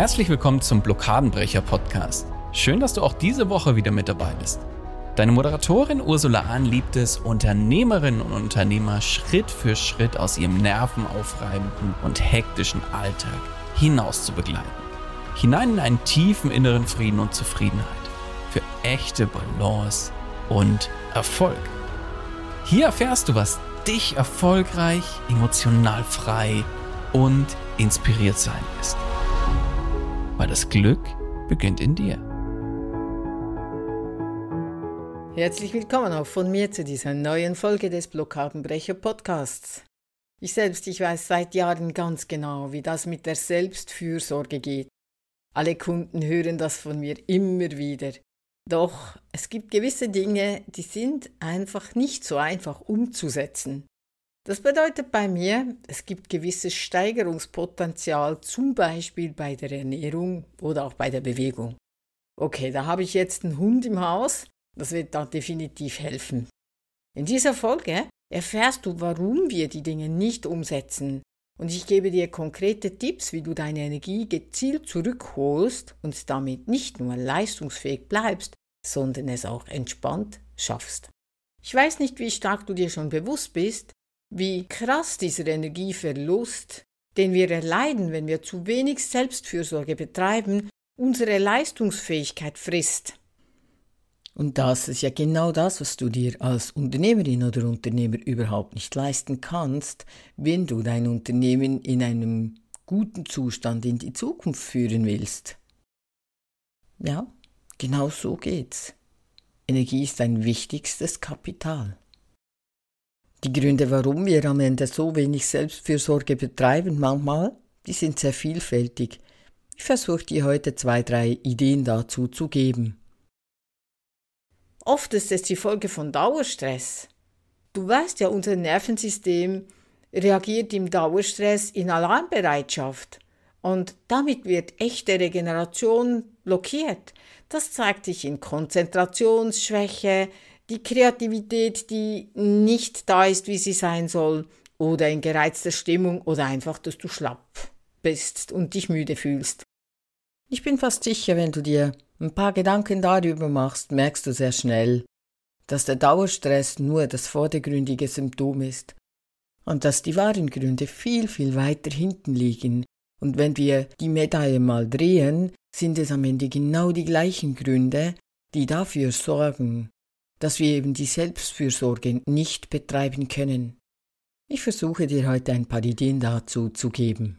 Herzlich willkommen zum Blockadenbrecher-Podcast. Schön, dass du auch diese Woche wieder mit dabei bist. Deine Moderatorin Ursula Ahn liebt es, Unternehmerinnen und Unternehmer Schritt für Schritt aus ihrem nervenaufreibenden und hektischen Alltag hinaus zu begleiten. Hinein in einen tiefen inneren Frieden und Zufriedenheit. Für echte Balance und Erfolg. Hier erfährst du, was dich erfolgreich, emotional frei und inspiriert sein lässt. Weil das Glück beginnt in dir. Herzlich willkommen auch von mir zu dieser neuen Folge des Blockadenbrecher Podcasts. Ich weiß seit Jahren ganz genau, wie das mit der Selbstfürsorge geht. Alle Kunden hören das von mir immer wieder. Doch es gibt gewisse Dinge, die sind einfach nicht so einfach umzusetzen. Das bedeutet bei mir, es gibt gewisses Steigerungspotenzial, zum Beispiel bei der Ernährung oder auch bei der Bewegung. Okay, da habe ich jetzt einen Hund im Haus, das wird da definitiv helfen. In dieser Folge erfährst du, warum wir die Dinge nicht umsetzen, und ich gebe dir konkrete Tipps, wie du deine Energie gezielt zurückholst und damit nicht nur leistungsfähig bleibst, sondern es auch entspannt schaffst. Ich weiß nicht, wie stark du dir schon bewusst bist, wie krass dieser Energieverlust, den wir erleiden, wenn wir zu wenig Selbstfürsorge betreiben, unsere Leistungsfähigkeit frisst. Und das ist ja genau das, was du dir als Unternehmerin oder Unternehmer überhaupt nicht leisten kannst, wenn du dein Unternehmen in einem guten Zustand in die Zukunft führen willst. Ja, genau so geht's. Energie ist dein wichtigstes Kapital. Die Gründe, warum wir am Ende so wenig Selbstfürsorge betreiben manchmal, die sind sehr vielfältig. Ich versuche dir heute 2-3 Ideen dazu zu geben. Oft ist es die Folge von Dauerstress. Du weißt ja, unser Nervensystem reagiert im Dauerstress in Alarmbereitschaft und damit wird echte Regeneration blockiert. Das zeigt sich in Konzentrationsschwäche, die Kreativität, die nicht da ist, wie sie sein soll, oder in gereizter Stimmung oder einfach, dass du schlapp bist und dich müde fühlst. Ich bin fast sicher, wenn du dir ein paar Gedanken darüber machst, merkst du sehr schnell, dass der Dauerstress nur das vordergründige Symptom ist und dass die wahren Gründe viel, viel weiter hinten liegen. Und wenn wir die Medaille mal drehen, sind es am Ende genau die gleichen Gründe, die dafür sorgen, dass wir eben die Selbstfürsorge nicht betreiben können. Ich versuche dir heute ein paar Ideen dazu zu geben.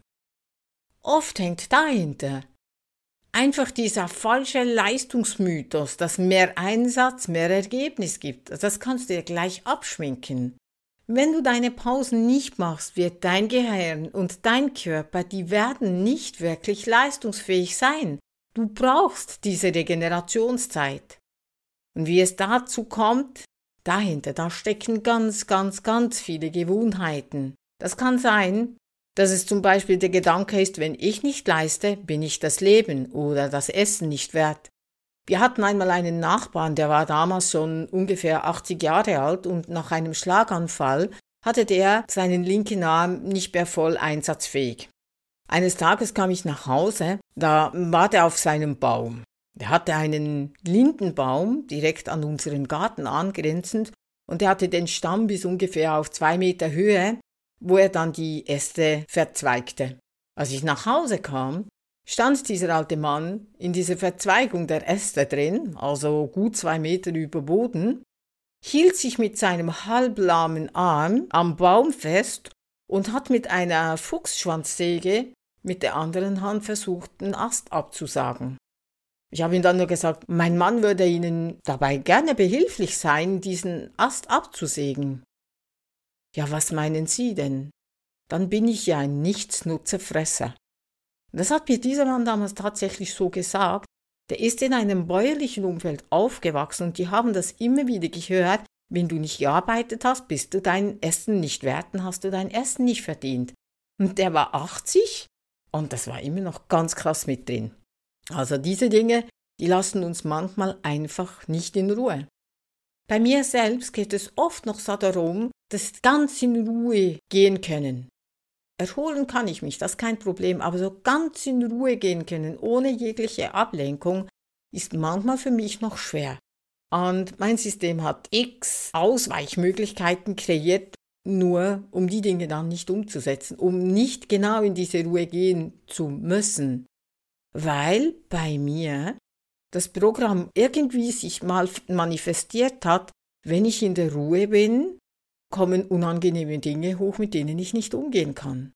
Oft hängt dahinter einfach dieser falsche Leistungsmythos, dass mehr Einsatz, mehr Ergebnis gibt. Das kannst du dir gleich abschminken. Wenn du deine Pausen nicht machst, wird dein Gehirn und dein Körper, die werden nicht wirklich leistungsfähig sein. Du brauchst diese Regenerationszeit. Und wie es dazu kommt, da stecken ganz viele Gewohnheiten. Das kann sein, dass es zum Beispiel der Gedanke ist, wenn ich nicht leiste, bin ich das Leben oder das Essen nicht wert. Wir hatten einmal einen Nachbarn, der war damals schon ungefähr 80 Jahre alt und nach einem Schlaganfall hatte der seinen linken Arm nicht mehr voll einsatzfähig. Eines Tages kam ich nach Hause, da war der auf seinem Baum. Der hatte einen Lindenbaum direkt an unseren Garten angrenzend und er hatte den Stamm bis ungefähr auf 2 Meter Höhe, wo er dann die Äste verzweigte. Als ich nach Hause kam, stand dieser alte Mann in dieser Verzweigung der Äste drin, also gut 2 Meter über Boden, hielt sich mit seinem halblahmen Arm am Baum fest und hat mit einer Fuchsschwanzsäge mit der anderen Hand versucht, den Ast abzusagen. Ich habe ihm dann nur gesagt, mein Mann würde Ihnen dabei gerne behilflich sein, diesen Ast abzusägen. Ja, was meinen Sie denn? Dann bin ich ja ein Nichtsnutzerfresser. Das hat mir dieser Mann damals tatsächlich so gesagt. Der ist in einem bäuerlichen Umfeld aufgewachsen und die haben das immer wieder gehört, wenn du nicht gearbeitet hast, bist du dein Essen nicht wert, dann hast du dein Essen nicht verdient. Und der war 80 und das war immer noch ganz krass mit drin. Also diese Dinge, die lassen uns manchmal einfach nicht in Ruhe. Bei mir selbst geht es oft noch so darum, dass wir ganz in Ruhe gehen können. erholen kann ich mich, das ist kein Problem, aber so ganz in Ruhe gehen können, ohne jegliche Ablenkung, ist manchmal für mich noch schwer. Und mein System hat x Ausweichmöglichkeiten kreiert, nur um die Dinge dann nicht umzusetzen, um nicht genau in diese Ruhe gehen zu müssen. Weil bei mir das Programm irgendwie sich mal manifestiert hat, wenn ich in der Ruhe bin, kommen unangenehme Dinge hoch, mit denen ich nicht umgehen kann.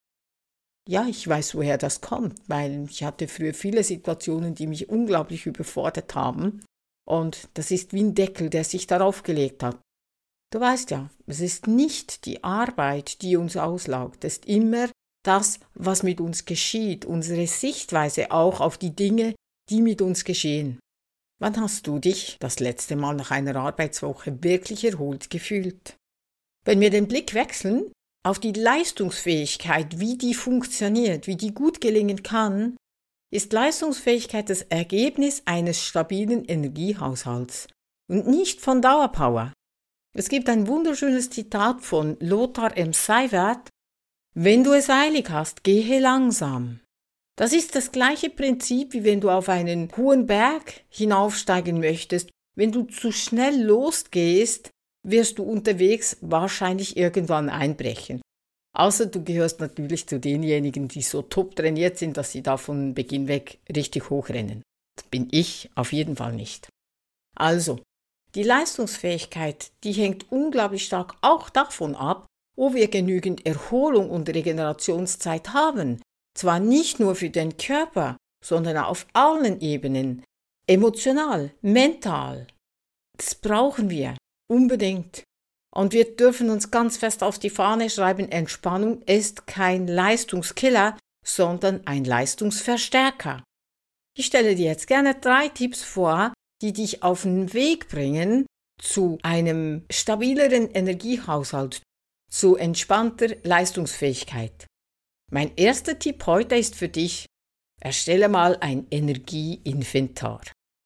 Ja, ich weiß, woher das kommt, weil ich hatte früher viele Situationen, die mich unglaublich überfordert haben. Und das ist wie ein Deckel, der sich darauf gelegt hat. Du weißt ja, es ist nicht die Arbeit, die uns auslaugt. Es ist immer das, was mit uns geschieht, unsere Sichtweise auch auf die Dinge, die mit uns geschehen. Wann hast du dich das letzte Mal nach einer Arbeitswoche wirklich erholt gefühlt? Wenn wir den Blick wechseln auf die Leistungsfähigkeit, wie die funktioniert, wie die gut gelingen kann, ist Leistungsfähigkeit das Ergebnis eines stabilen Energiehaushalts und nicht von Dauerpower. Es gibt ein wunderschönes Zitat von Lothar M. Seiwert: Wenn du es eilig hast, gehe langsam. Das ist das gleiche Prinzip, wie wenn du auf einen hohen Berg hinaufsteigen möchtest. Wenn du zu schnell losgehst, wirst du unterwegs wahrscheinlich irgendwann einbrechen. Außer du gehörst natürlich zu denjenigen, die so top trainiert sind, dass sie da von Beginn weg richtig hochrennen. Das bin ich auf jeden Fall nicht. Also, die Leistungsfähigkeit, die hängt unglaublich stark auch davon ab, ob wir genügend Erholung und Regenerationszeit haben. Zwar nicht nur für den Körper, sondern auf allen Ebenen. Emotional, mental. Das brauchen wir unbedingt. Und wir dürfen uns ganz fest auf die Fahne schreiben, Entspannung ist kein Leistungskiller, sondern ein Leistungsverstärker. Ich stelle dir jetzt gerne 3 Tipps vor, die dich auf den Weg bringen zu einem stabileren Energiehaushalt, zu entspannter Leistungsfähigkeit. Mein erster Tipp heute ist für dich: Erstelle mal ein Energieinventar.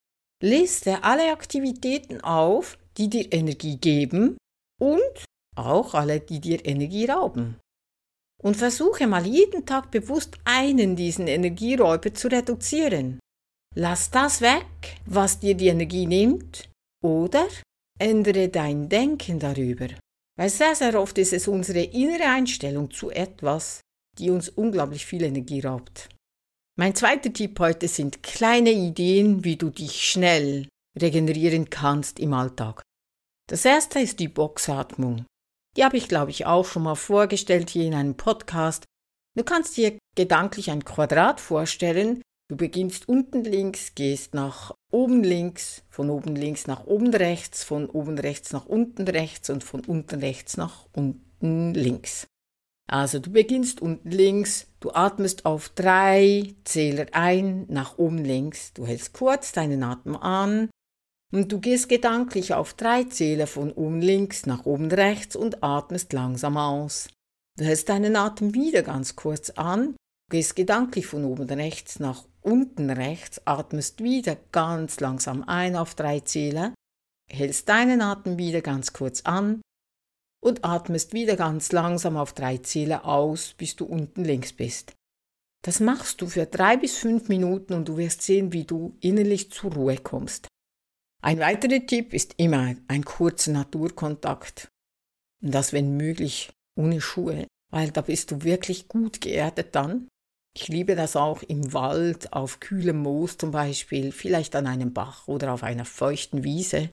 Liste alle Aktivitäten auf, die dir Energie geben und auch alle, die dir Energie rauben. Und versuche mal jeden Tag bewusst einen dieser Energieräuber zu reduzieren. Lass das weg, was dir die Energie nimmt, oder ändere dein Denken darüber. Weil sehr, sehr oft ist es unsere innere Einstellung zu etwas, die uns unglaublich viel Energie raubt. Mein zweiter Tipp heute sind kleine Ideen, wie du dich schnell regenerieren kannst im Alltag. Das erste ist die Boxatmung. Die habe ich, glaube ich, auch schon mal vorgestellt hier in einem Podcast. Du kannst dir gedanklich ein Quadrat vorstellen. Du beginnst unten links, gehst nach oben links, von oben links nach oben rechts, von oben rechts nach unten rechts und von unten rechts nach unten links. Also du beginnst unten links, du atmest auf 3 Zähler ein, nach oben links, du hältst kurz deinen Atem an und du gehst gedanklich auf 3 Zähler von oben links nach oben rechts und atmest langsam aus. Du hältst deinen Atem wieder ganz kurz an, gehst gedanklich von oben rechts nach unten rechts, atmest wieder ganz langsam ein auf 3 Zähler, hältst deinen Atem wieder ganz kurz an und atmest wieder ganz langsam auf 3 Zähler aus, bis du unten links bist. Das machst du für 3 bis 5 Minuten und du wirst sehen, wie du innerlich zur Ruhe kommst. Ein weiterer Tipp ist immer ein kurzer Naturkontakt. Und das, wenn möglich, ohne Schuhe, weil da bist du wirklich gut geerdet dann. Ich liebe das auch im Wald, auf kühlem Moos zum Beispiel, vielleicht an einem Bach oder auf einer feuchten Wiese.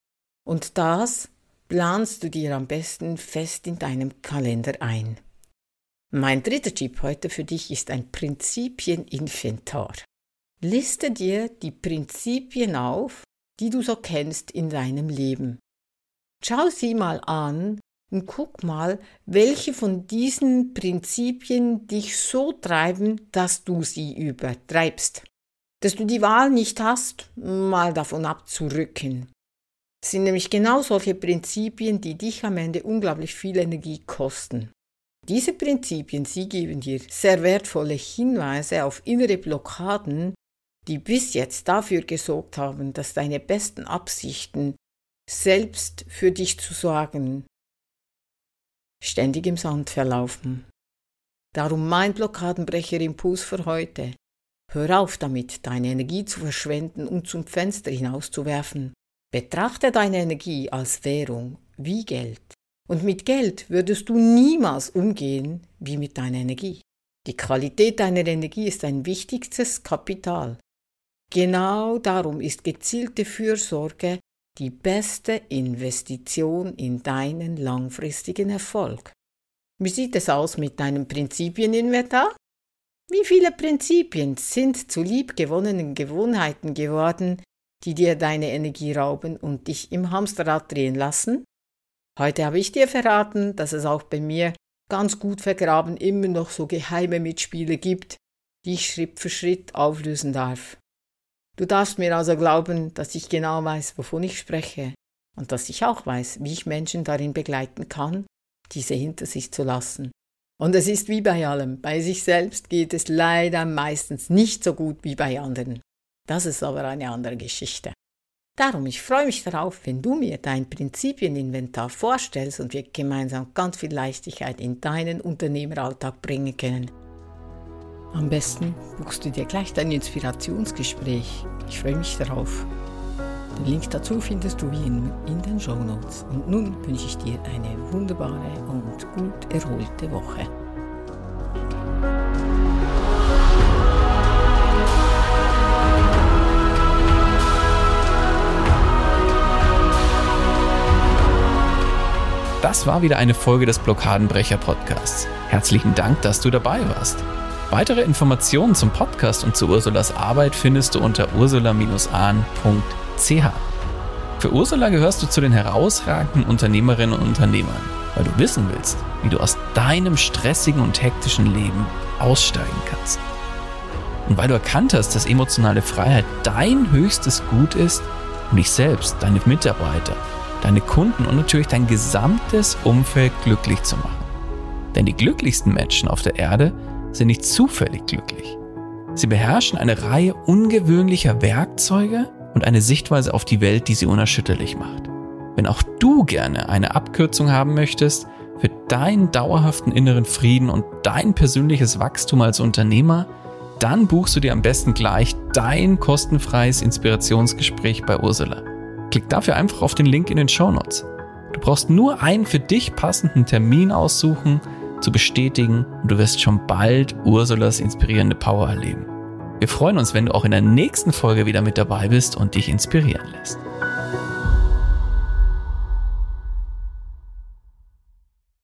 Und das planst du dir am besten fest in deinem Kalender ein. Mein dritter Tipp heute für dich ist ein Prinzipieninventar. Liste dir die Prinzipien auf, die du so kennst in deinem Leben. Schau sie mal an und guck mal, welche von diesen Prinzipien dich so treiben, dass du sie übertreibst. Dass du die Wahl nicht hast, mal davon abzurücken. Das sind nämlich genau solche Prinzipien, die dich am Ende unglaublich viel Energie kosten. Diese Prinzipien, sie geben dir sehr wertvolle Hinweise auf innere Blockaden, die bis jetzt dafür gesorgt haben, dass deine besten Absichten, selbst für dich zu sorgen, ständig im Sand verlaufen. Darum mein Blockadenbrecher-Impuls für heute. Hör auf damit, deine Energie zu verschwenden und zum Fenster hinauszuwerfen. Betrachte deine Energie als Währung, wie Geld. Und mit Geld würdest du niemals umgehen wie mit deiner Energie. Die Qualität deiner Energie ist dein wichtigstes Kapital. Genau darum ist gezielte Fürsorge die beste Investition in deinen langfristigen Erfolg. Wie sieht es aus mit deinem Prinzipieninventar? Wie viele Prinzipien sind zu liebgewonnenen Gewohnheiten geworden, die dir deine Energie rauben und dich im Hamsterrad drehen lassen? Heute habe ich dir verraten, dass es auch bei mir ganz gut vergraben immer noch so geheime Mitspieler gibt, die ich Schritt für Schritt auflösen darf. Du darfst mir also glauben, dass ich genau weiß, wovon ich spreche und dass ich auch weiß, wie ich Menschen darin begleiten kann, diese hinter sich zu lassen. Und es ist wie bei allem, bei sich selbst geht es leider meistens nicht so gut wie bei anderen. Das ist aber eine andere Geschichte. Darum, ich freue mich darauf, wenn du mir dein Prinzipieninventar vorstellst und wir gemeinsam ganz viel Leichtigkeit in deinen Unternehmeralltag bringen können. Am besten buchst du dir gleich dein Inspirationsgespräch. Ich freue mich darauf. Den Link dazu findest du wie in den Shownotes. Und nun wünsche ich dir eine wunderbare und gut erholte Woche. Das war wieder eine Folge des Blockadenbrecher-Podcasts. Herzlichen Dank, dass du dabei warst. Weitere Informationen zum Podcast und zu Ursulas Arbeit findest du unter ursula-ahn.ch. Für Ursula gehörst du zu den herausragenden Unternehmerinnen und Unternehmern, weil du wissen willst, wie du aus deinem stressigen und hektischen Leben aussteigen kannst. Und weil du erkannt hast, dass emotionale Freiheit dein höchstes Gut ist, um dich selbst, deine Mitarbeiter, deine Kunden und natürlich dein gesamtes Umfeld glücklich zu machen. Denn die glücklichsten Menschen auf der Erde sind nicht zufällig glücklich. Sie beherrschen eine Reihe ungewöhnlicher Werkzeuge und eine Sichtweise auf die Welt, die sie unerschütterlich macht. Wenn auch du gerne eine Abkürzung haben möchtest für deinen dauerhaften inneren Frieden und dein persönliches Wachstum als Unternehmer, dann buchst du dir am besten gleich dein kostenfreies Inspirationsgespräch bei Ursula. Klick dafür einfach auf den Link in den Shownotes. Du brauchst nur einen für dich passenden Termin aussuchen, zu bestätigen und du wirst schon bald Ursulas inspirierende Power erleben. Wir freuen uns, wenn du auch in der nächsten Folge wieder mit dabei bist und dich inspirieren lässt.